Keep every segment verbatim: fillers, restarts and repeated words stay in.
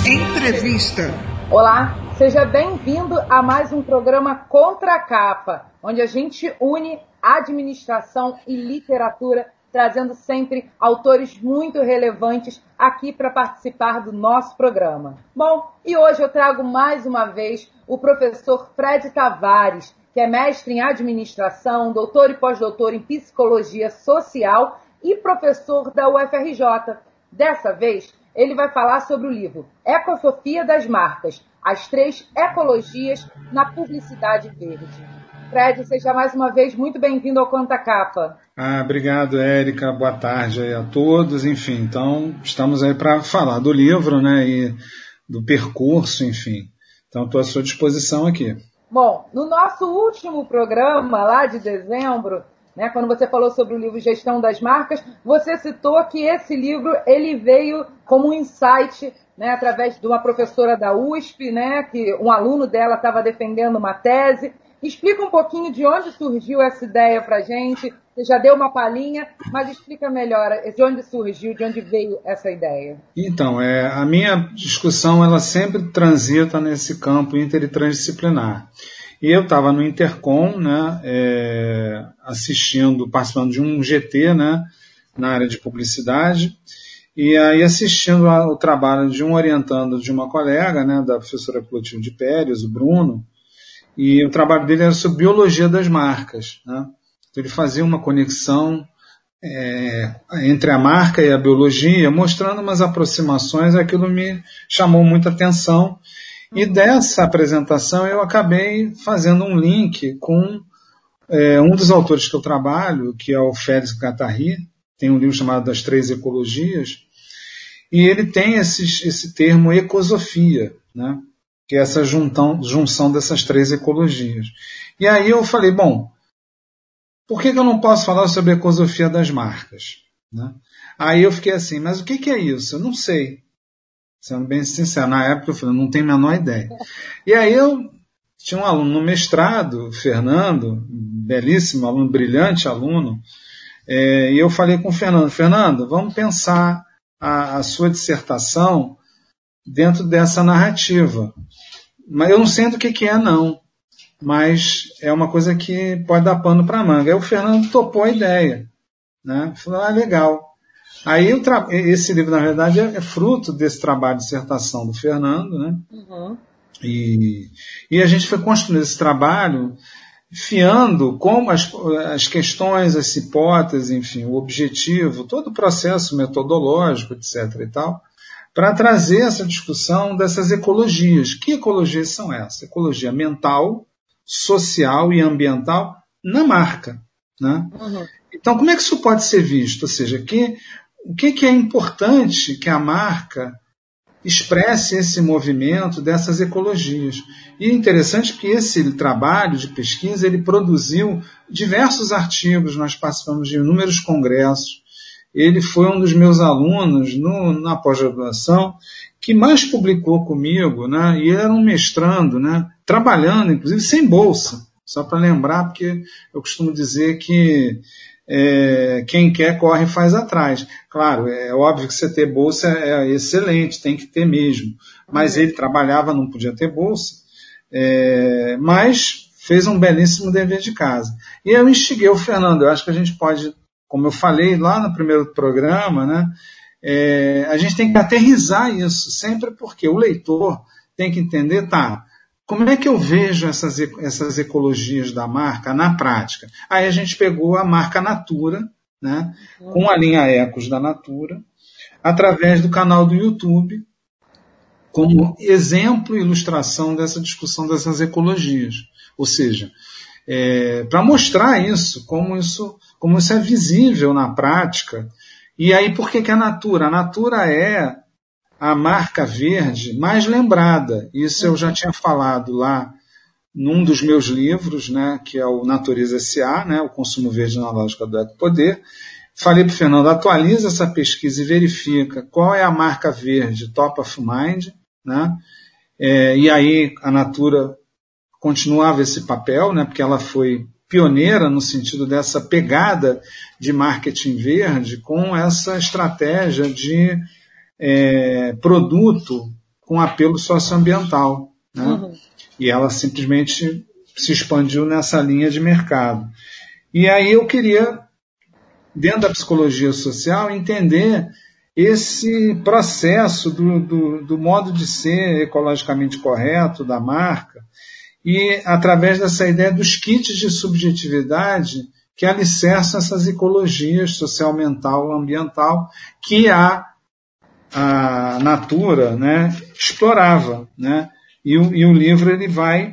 Entrevista. Olá, seja bem-vindo a mais um programa Contra a Capa, onde a gente une administração e literatura, trazendo sempre autores muito relevantes aqui para participar do nosso programa. Bom, e hoje eu trago mais uma vez o professor Fred Tavares, que é mestre em administração, doutor e pós-doutor em psicologia social e professor da U F R J. Dessa vez, ele vai falar sobre o livro Ecosofia das Marcas, as três ecologias na publicidade verde. Fred, seja mais uma vez muito bem-vindo ao Contra a Capa. Ah, obrigado, Érica. Boa tarde aí a todos. Enfim, então estamos aí para falar do livro, né, e do percurso, enfim. Então estou à sua disposição aqui. Bom, no nosso último programa, lá de dezembro, né, quando você falou sobre o livro Gestão das Marcas, você citou que esse livro ele veio como um insight, né, através de uma professora da U S P, né, que um aluno dela estava defendendo uma tese. Explica um pouquinho de onde surgiu essa ideia para a gente. Você já deu uma palhinha, mas explica melhor de onde surgiu, de onde veio essa ideia. Então, é, a minha discussão ela sempre transita nesse campo inter e transdisciplinar. E eu estava no Intercom, né, é, assistindo, participando de um G T, né, na área de publicidade, e aí assistindo ao trabalho de um orientando de uma colega, né, da professora Clotilde de Pérez, o Bruno, e o trabalho dele era sobre biologia das marcas, né? Então ele fazia uma conexão é, entre a marca e a biologia, mostrando umas aproximações, aquilo me chamou muita atenção. E dessa apresentação eu acabei fazendo um link com é, um dos autores que eu trabalho, que é o Félix Guattari, tem um livro chamado Das Três Ecologias, e ele tem esse, esse termo ecosofia, né? Que é essa juntão, junção dessas três ecologias. E aí eu falei, bom, por que, que eu não posso falar sobre a ecosofia das marcas? Né? Aí eu fiquei assim, mas o que, que é isso? Eu não sei. Sendo bem sincero, na época eu falei, não tenho a menor ideia. E aí eu tinha um aluno no mestrado, Fernando, belíssimo aluno, brilhante aluno, é, e eu falei com o Fernando, Fernando, vamos pensar a, a sua dissertação dentro dessa narrativa. Mas eu não sei do que, que é, não. Mas é uma coisa que pode dar pano para manga. Aí o Fernando topou a ideia. Né? Falou, ah, legal. Aí eu tra... esse livro, na verdade, é fruto desse trabalho de dissertação do Fernando. Né? Uhum. E... e a gente foi construindo esse trabalho fiando como as, as questões, as hipóteses, enfim, o objetivo, todo o processo metodológico, etc. e tal, para trazer essa discussão dessas ecologias. Que ecologias são essas? Ecologia mental, social e ambiental na marca. Né? Uhum. Então, como é que isso pode ser visto? Ou seja, que, o que, que é importante que a marca expresse esse movimento dessas ecologias? E é interessante que esse trabalho de pesquisa ele produziu diversos artigos, nós participamos de inúmeros congressos. Ele foi um dos meus alunos no, na pós-graduação que mais publicou comigo, né? E ele era um mestrando, né? Trabalhando, inclusive, sem bolsa. Só para lembrar, porque eu costumo dizer que é, quem quer corre e faz atrás. Claro, é óbvio que você ter bolsa é excelente, tem que ter mesmo. Mas ele trabalhava, não podia ter bolsa, é, mas fez um belíssimo dever de casa. E eu instiguei o Fernando, eu acho que a gente pode... Como eu falei lá no primeiro programa, né, é, a gente tem que aterrissar isso, sempre porque o leitor tem que entender, tá, como é que eu vejo essas, essas ecologias da marca na prática? Aí a gente pegou a marca Natura, né, com a linha Ecos da Natura, através do canal do YouTube, como exemplo e ilustração dessa discussão dessas ecologias. Ou seja, é, para mostrar isso, como isso... como isso é visível na prática. E aí, por que, que a Natura? A Natura é a marca verde mais lembrada. Isso eu já tinha falado lá num dos meus livros, né, que é o Natureza S A, né, o Consumo Verde na Lógica do Ecopoder. Falei para o Fernando, atualiza essa pesquisa e verifica qual é a marca verde top of mind. Né? É, e aí a Natura continuava esse papel, né, porque ela foi pioneira no sentido dessa pegada de marketing verde com essa estratégia de é, produto com apelo socioambiental, né? Uhum. E ela simplesmente se expandiu nessa linha de mercado. E aí eu queria, dentro da psicologia social, entender esse processo do, do, do modo de ser ecologicamente correto da marca e através dessa ideia dos kits de subjetividade que alicerçam essas ecologias social, mental, ambiental que a, a Natura, né, explorava, né? E o, e o livro ele vai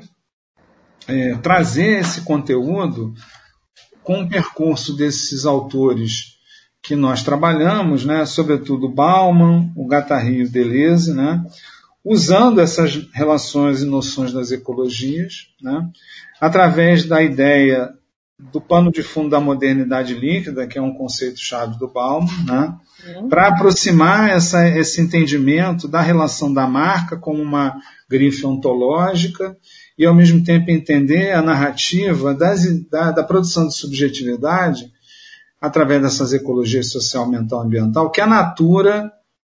é, trazer esse conteúdo com o percurso desses autores que nós trabalhamos, né, sobretudo Bauman, o Guattari e o Deleuze, né, usando essas relações e noções das ecologias, né, através da ideia do pano de fundo da modernidade líquida, que é um conceito-chave do Bauman, né, uhum. para aproximar essa, esse entendimento da relação da marca como uma grife ontológica e, ao mesmo tempo, entender a narrativa das, da, da produção de subjetividade através dessas ecologias social, mental e ambiental, que a Natura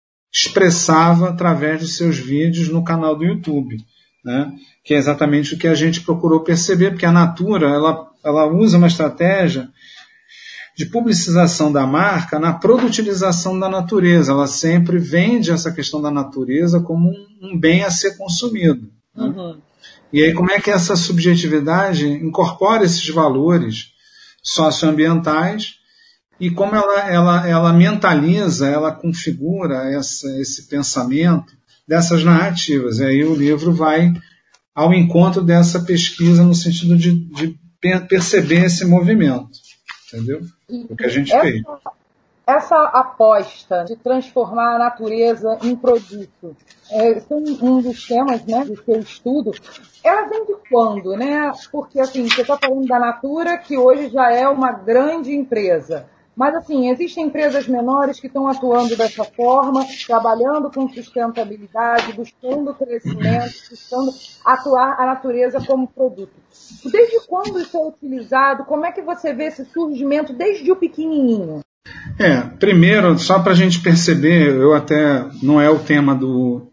expressava através dos seus vídeos no canal do YouTube, né? Que é exatamente o que a gente procurou perceber, porque a Natura ela, ela usa uma estratégia de publicização da marca na produtivização da natureza. Ela sempre vende essa questão da natureza como um, um bem a ser consumido. Né? Uhum. E aí como é que essa subjetividade incorpora esses valores socioambientais e como ela, ela, ela mentaliza, ela configura essa, esse pensamento dessas narrativas. E aí o livro vai ao encontro dessa pesquisa no sentido de, de perceber esse movimento. Entendeu? O que a gente essa, fez. Essa aposta de transformar a natureza em produto, é, são um dos temas, né, do seu estudo. Ela vem de quando, né? Porque assim, você está falando da Natura, que hoje já é uma grande empresa. Mas, assim, existem empresas menores que estão atuando dessa forma, trabalhando com sustentabilidade, buscando crescimento, buscando atuar a natureza como produto. Desde quando isso é utilizado? Como é que você vê esse surgimento desde o pequenininho? É, primeiro, só para a gente perceber, eu até, não é o tema do,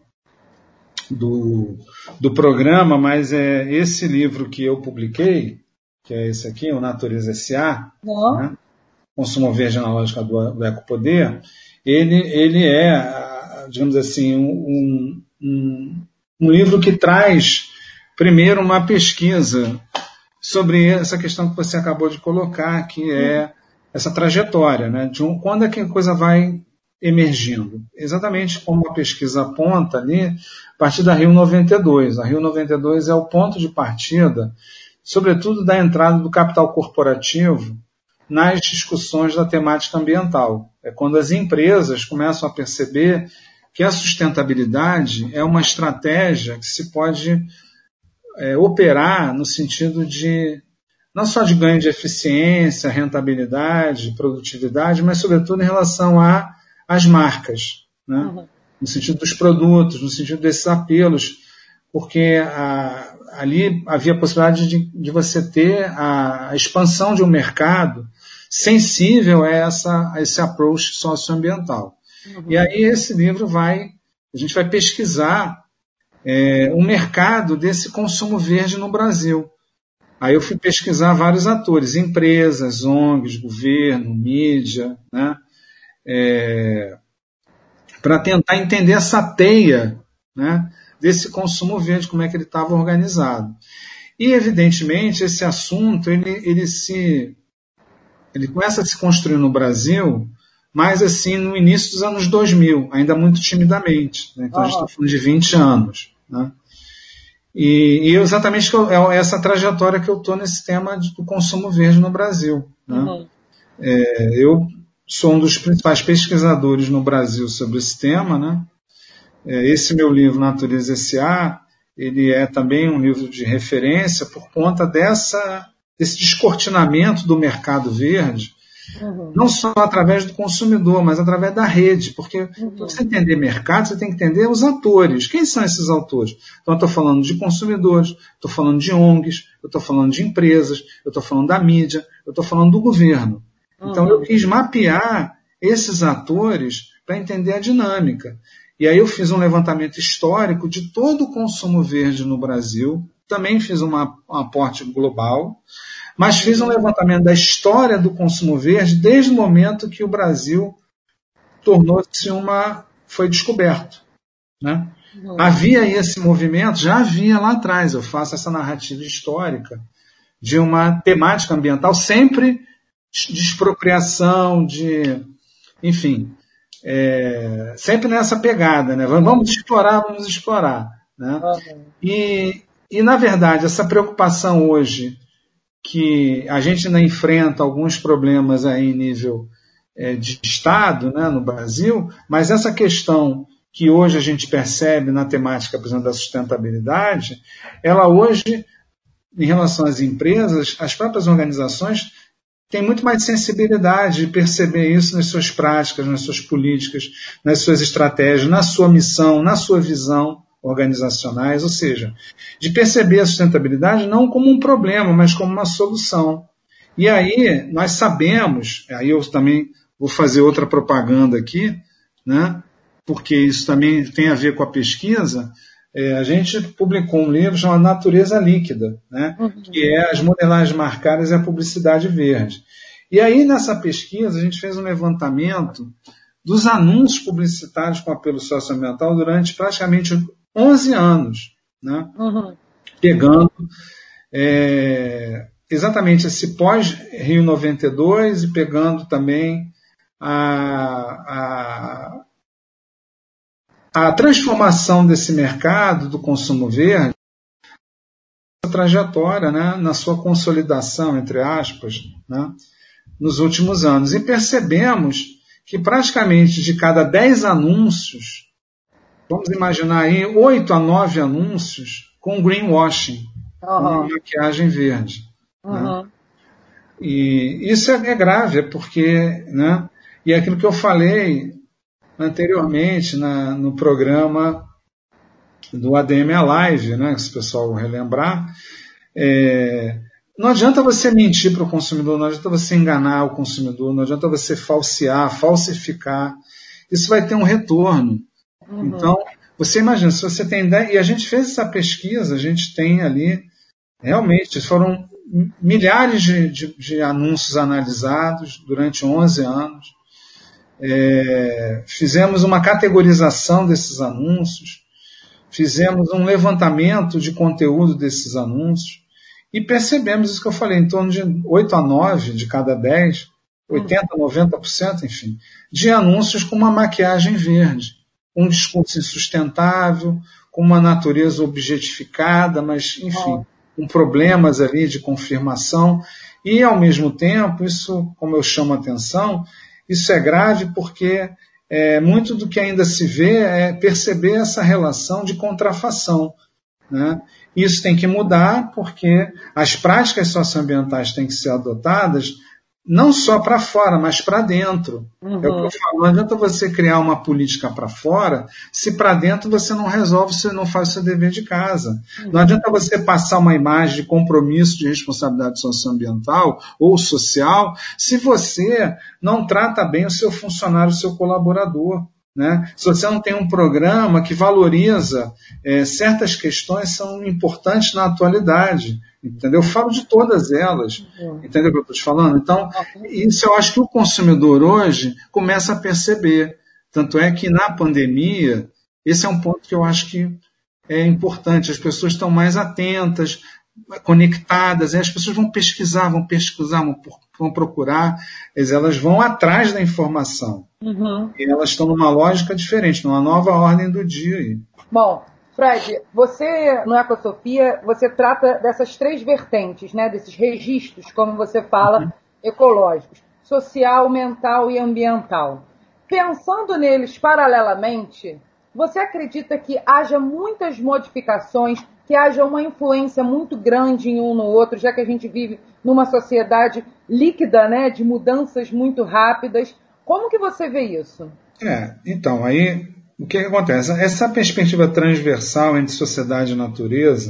do, do programa, mas é esse livro que eu publiquei, que é esse aqui, o Natureza S A, uhum. né? Consumo Verde na Lógica do, do Ecopoder, ele, ele é, digamos assim, um, um, um livro que traz, primeiro, uma pesquisa sobre essa questão que você acabou de colocar, que é essa trajetória, né, de um, quando é que a coisa vai emergindo. Exatamente como a pesquisa aponta ali, a partir da Rio noventa e dois. A Rio noventa e dois é o ponto de partida, sobretudo da entrada do capital corporativo nas discussões da temática ambiental. É quando as empresas começam a perceber que a sustentabilidade é uma estratégia que se pode é, operar no sentido de, não só de ganho de eficiência, rentabilidade, produtividade, mas sobretudo em relação a, às marcas, né? Uhum. No sentido dos produtos, no sentido desses apelos, porque a, ali havia a possibilidade de, de você ter a, a expansão de um mercado sensível a, essa, a esse approach socioambiental. Uhum. E aí esse livro vai, a gente vai pesquisar é, o mercado desse consumo verde no Brasil. Aí eu fui pesquisar vários atores, empresas, O N Gs, governo, mídia, né, é, para tentar entender essa teia, né, desse consumo verde, como é que ele estava organizado. E, evidentemente, esse assunto ele, ele se... ele começa a se construir no Brasil, mas assim, no início dos anos dois mil, ainda muito timidamente. Né? Então, uhum. a gente está falando de vinte anos. Né? E, e exatamente é essa trajetória que eu estou nesse tema do consumo verde no Brasil. Né? Uhum. É, eu sou um dos principais pesquisadores no Brasil sobre esse tema. Né? É, esse meu livro, Natureza S A, ele é também um livro de referência por conta dessa... desse descortinamento do mercado verde, uhum. não só através do consumidor, mas através da rede, porque uhum. para você entender mercado, você tem que entender os atores. Quem são esses autores? Então, eu estou falando de consumidores, estou falando de O N Gs, eu estou falando de empresas, eu estou falando da mídia, eu estou falando do governo. Uhum. Então, eu quis mapear esses atores para entender a dinâmica. E aí eu fiz um levantamento histórico de todo o consumo verde no Brasil, também fiz uma, um aporte global, mas fiz um levantamento da história do consumo verde desde o momento que o Brasil tornou-se uma... foi descoberto, né? Uhum. Havia esse movimento, já havia lá atrás, eu faço essa narrativa histórica de uma temática ambiental, sempre de expropriação, de, enfim, é, sempre nessa pegada, né? Vamos explorar, vamos explorar, né? Uhum. E, e, na verdade, essa preocupação hoje, que a gente ainda enfrenta alguns problemas aí em nível é, de Estado, né, no Brasil, mas essa questão que hoje a gente percebe na temática, por exemplo, da sustentabilidade, ela hoje, em relação às empresas, as próprias organizações têm muito mais sensibilidade de perceber isso nas suas práticas, nas suas políticas, nas suas estratégias, na sua missão, na sua visão organizacionais, ou seja, de perceber a sustentabilidade não como um problema, mas como uma solução. E aí nós sabemos, aí eu também vou fazer outra propaganda aqui, né, porque isso também tem a ver com a pesquisa. É, a gente publicou um livro chamado Natureza Líquida, né, uhum. que é as modelagens marcadas e a publicidade verde. E aí nessa pesquisa a gente fez um levantamento dos anúncios publicitários com apelo socioambiental durante praticamente onze anos, né? Uhum. Pegando é, exatamente esse pós-Rio noventa e dois e pegando também a, a, a transformação desse mercado do consumo verde, a trajetória, né, na sua consolidação, entre aspas, né, nos últimos anos. E percebemos que praticamente de cada dez anúncios, vamos imaginar aí oito a nove anúncios com greenwashing, uhum. com maquiagem verde. Uhum. Né? E isso é, é grave, é porque, né, e é aquilo que eu falei anteriormente na, no programa do A D M Alive, né, se o pessoal relembrar, é, não adianta você mentir para o consumidor, não adianta você enganar o consumidor, não adianta você falsear, falsificar. Isso vai ter um retorno. Uhum. Então, você imagina, se você tem dez, e a gente fez essa pesquisa, a gente tem ali, realmente, foram milhares de, de, de anúncios analisados durante onze anos, é, fizemos uma categorização desses anúncios, fizemos um levantamento de conteúdo desses anúncios, e percebemos isso que eu falei, em torno de oito a nove de cada dez, oitenta por cento, noventa por cento, enfim, de anúncios com uma maquiagem verde, um discurso insustentável, com uma natureza objetificada, mas, enfim, com problemas ali de confirmação. E, ao mesmo tempo, isso, como eu chamo a atenção, isso é grave porque é, muito do que ainda se vê é perceber essa relação de contrafação, né? Isso tem que mudar porque as práticas socioambientais têm que ser adotadas não só para fora, mas para dentro. Uhum. É o que eu falo, não adianta você criar uma política para fora se para dentro você não resolve, você não faz o seu dever de casa. Uhum. Não adianta você passar uma imagem de compromisso de responsabilidade socioambiental ou social se você não trata bem o seu funcionário, o seu colaborador. Né? Se você não tem um programa que valoriza é, certas questões que são importantes na atualidade, entendeu? Eu falo de todas elas, uhum. entendeu o que eu estou te falando? Então, isso eu acho que o consumidor hoje começa a perceber. Tanto é que na pandemia, esse é um ponto que eu acho que é importante. As pessoas estão mais atentas, conectadas, e as pessoas vão pesquisar, vão pesquisar, vão, vão procurar, elas vão atrás da informação. Uhum. E elas estão numa lógica diferente, numa nova ordem do dia. Aí. Bom, Fred, você, no Ecosofia, você trata dessas três vertentes, né, desses registros, como você fala, uhum. ecológicos, social, mental e ambiental. Pensando neles paralelamente, você acredita que haja muitas modificações, que haja uma influência muito grande em um no outro, já que a gente vive numa sociedade líquida, né, de mudanças muito rápidas? Como que você vê isso? É, então, aí, o que, que acontece? Essa perspectiva transversal entre sociedade e natureza,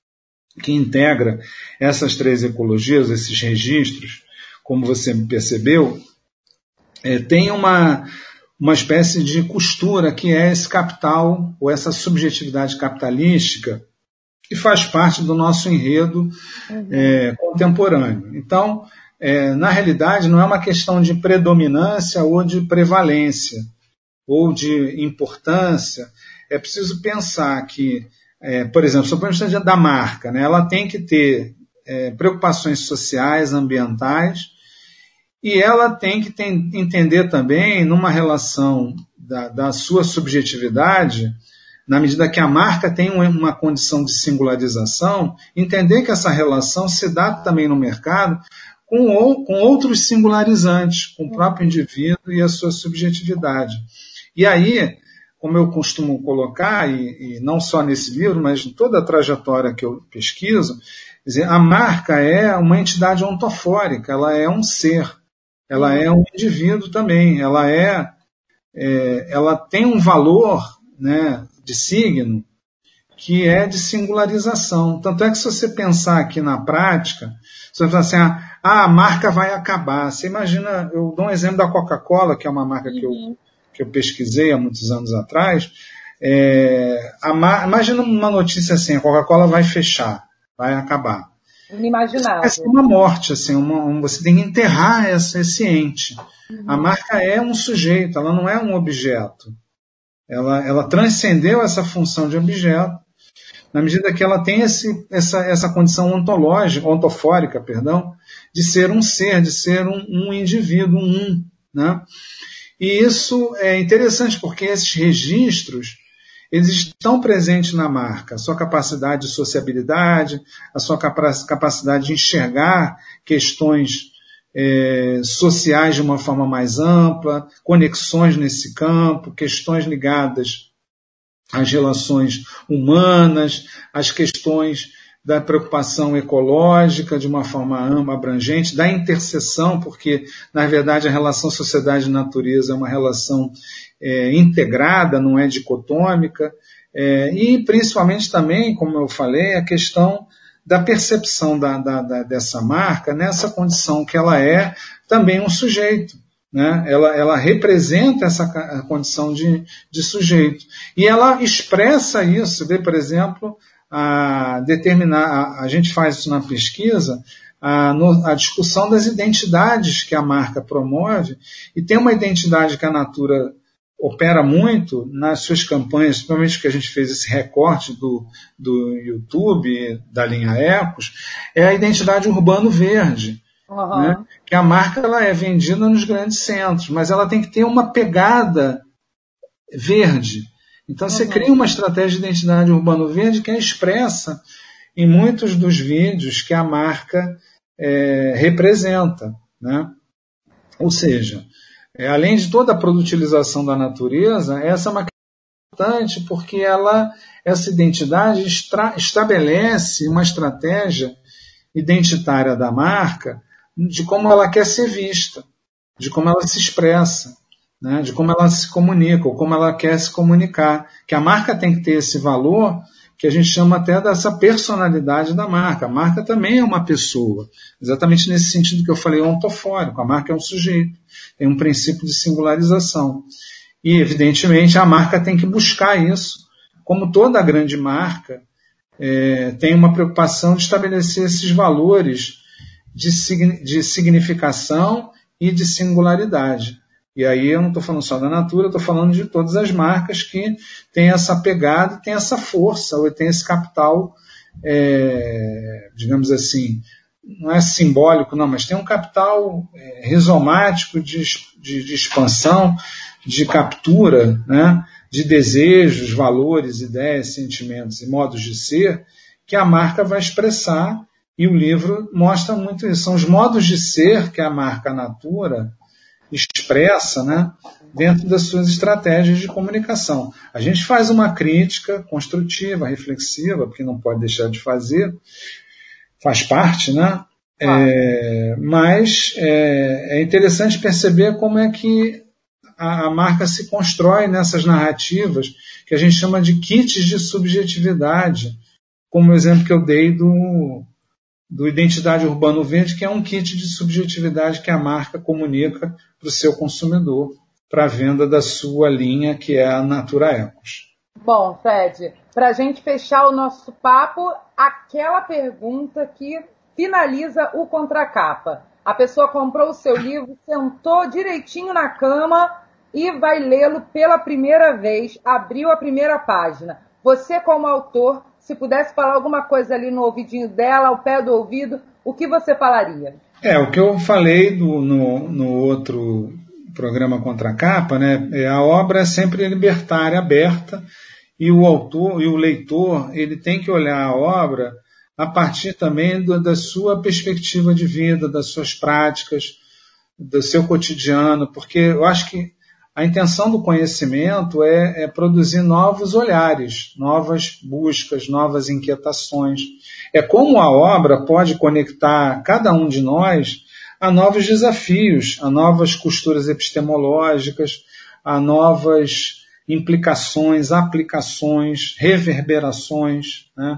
que integra essas três ecologias, esses registros, como você percebeu, é, tem uma, uma espécie de costura que é esse capital, ou essa subjetividade capitalística, que faz parte do nosso enredo uhum. é, contemporâneo. Então, é, na realidade, não é uma questão de predominância ou de prevalência, ou de importância. É preciso pensar que, é, por exemplo, sobre a questão da marca, né, ela tem que ter é, preocupações sociais, ambientais, e ela tem que ter, entender também, numa relação da, da sua subjetividade, na medida que a marca tem uma condição de singularização, entender que essa relação se dá também no mercado com, com outros singularizantes, com o próprio indivíduo e a sua subjetividade. E aí, como eu costumo colocar, e, e não só nesse livro, mas em toda a trajetória que eu pesquiso, dizer, a marca é uma entidade ontofórica, ela é um ser, ela é um indivíduo também, ela, é, é, ela tem um valor, né, de signo que é de singularização. Tanto é que se você pensar aqui na prática, você vai falar assim, ah, a marca vai acabar. Você imagina, eu dou um exemplo da Coca-Cola, que é uma marca uhum. que, eu, que eu pesquisei há muitos anos atrás. É, a, imagina uma notícia assim, a Coca-Cola vai fechar, vai acabar. Inimaginável. É uma morte, assim, uma, um, você tem que enterrar essa, esse ente. Uhum. A marca é um sujeito, ela não é um objeto. Ela, ela transcendeu essa função de objeto, na medida que ela tem esse, essa, essa condição ontológica, ontofórica, perdão, de ser um ser, de ser um, um indivíduo, um um, né? E isso é interessante porque esses registros, eles estão presentes na marca, a sua capacidade de sociabilidade, a sua capacidade de enxergar questões É, sociais de uma forma mais ampla, conexões nesse campo, questões ligadas às relações humanas, às questões da preocupação ecológica de uma forma ampla, abrangente, da interseção, porque, na verdade, a relação sociedade-natureza é uma relação é, integrada, não é dicotômica, é, e, principalmente também, como eu falei, a questão da percepção da, da, da, dessa marca nessa condição que ela é também um sujeito. Né? Ela, ela representa essa condição de, de sujeito. E ela expressa isso, vê, por exemplo, a, determinar, a, a gente faz isso na pesquisa, a, no, a discussão das identidades que a marca promove, e tem uma identidade que a Natura opera muito nas suas campanhas, principalmente que a gente fez esse recorte do, do YouTube, da linha Ecos, é a identidade urbano verde. Uhum. Né? Que a marca ela é vendida nos grandes centros, mas ela tem que ter uma pegada verde. Então você uhum. cria uma estratégia de identidade urbano verde que é expressa em muitos dos vídeos que a marca é, representa. Né? Ou seja, É, além de toda a produtilização da natureza, essa é uma questão importante porque ela, essa identidade extra, estabelece uma estratégia identitária da marca de como ela quer ser vista, de como ela se expressa, né, de como ela se comunica, ou como ela quer se comunicar. Que a marca tem que ter esse valor que a gente chama até dessa personalidade da marca. A marca também é uma pessoa, exatamente nesse sentido que eu falei, ontofórico. A marca é um sujeito, tem um princípio de singularização. E, evidentemente, a marca tem que buscar isso. Como toda grande marca, é, tem uma preocupação de estabelecer esses valores de, de significação e de singularidade. E aí eu não estou falando só da Natura, eu estou falando de todas as marcas que têm essa pegada, têm essa força, ou têm esse capital, é, digamos assim, não é simbólico, não, mas tem um capital é, rizomático de, de, de expansão, de captura, né, de desejos, valores, ideias, sentimentos e modos de ser, que a marca vai expressar, e o livro mostra muito isso. São os modos de ser que a marca Natura expressa, né, dentro das suas estratégias de comunicação. A gente faz uma crítica construtiva, reflexiva, porque não pode deixar de fazer, faz parte, né? Ah. É, mas é, é interessante perceber como é que a, a marca se constrói nessas narrativas que a gente chama de kits de subjetividade, como o exemplo que eu dei do do Identidade Urbano Verde, que é um kit de subjetividade que a marca comunica para o seu consumidor. para a venda da sua linha, que é a Natura Ecos. Bom, Fred, para a gente fechar o nosso papo, aquela pergunta que finaliza o contracapa. A pessoa comprou o seu livro, sentou direitinho na cama e vai lê-lo pela primeira vez, abriu a primeira página. Você, como autor, se pudesse falar alguma coisa ali no ouvidinho dela, ao pé do ouvido, o que você falaria? É, o que eu falei do, no, no outro programa Contracapa, né? É, a obra é sempre libertária, aberta, e o autor e o leitor ele tem que olhar a obra a partir também do, da sua perspectiva de vida, das suas práticas, do seu cotidiano, porque eu acho que a intenção do conhecimento é, é produzir novos olhares, novas buscas, novas inquietações. É como a obra pode conectar cada um de nós a novos desafios, a novas costuras epistemológicas, a novas implicações, aplicações, reverberações, né?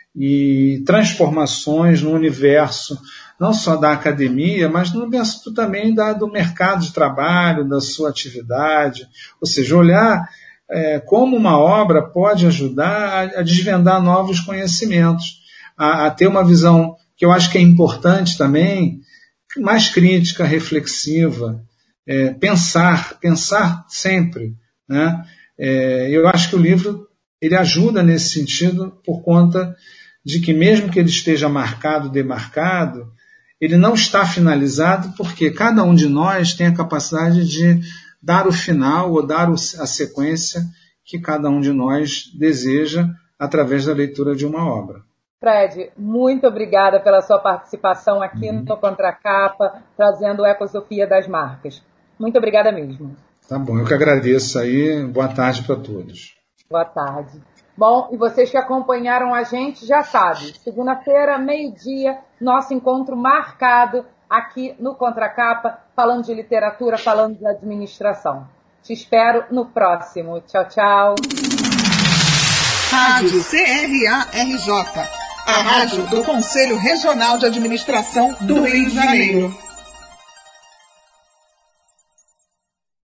E transformações no universo, não só da academia, mas no universo também da, do mercado de trabalho, da sua atividade. Ou seja, olhar é, como uma obra pode ajudar a, a desvendar novos conhecimentos, a, a ter uma visão que eu acho que é importante também, mais crítica, reflexiva, é, pensar, pensar sempre, né? É, eu acho que o livro ele ajuda nesse sentido por conta de que mesmo que ele esteja marcado, demarcado, ele não está finalizado porque cada um de nós tem a capacidade de dar o final ou dar a sequência que cada um de nós deseja através da leitura de uma obra. Fred, muito obrigada pela sua participação aqui uhum. no Contracapa, trazendo a ecosofia das marcas. Muito obrigada mesmo. Tá bom, eu que agradeço aí. Boa tarde para todos. Boa tarde. Bom, e vocês que acompanharam a gente já sabem, segunda-feira, meio-dia, nosso encontro marcado aqui no Contracapa, falando de literatura, falando de administração. Te espero no próximo. Tchau, tchau. Rádio C R A R J, a rádio do Conselho Regional de Administração do Rio de Janeiro.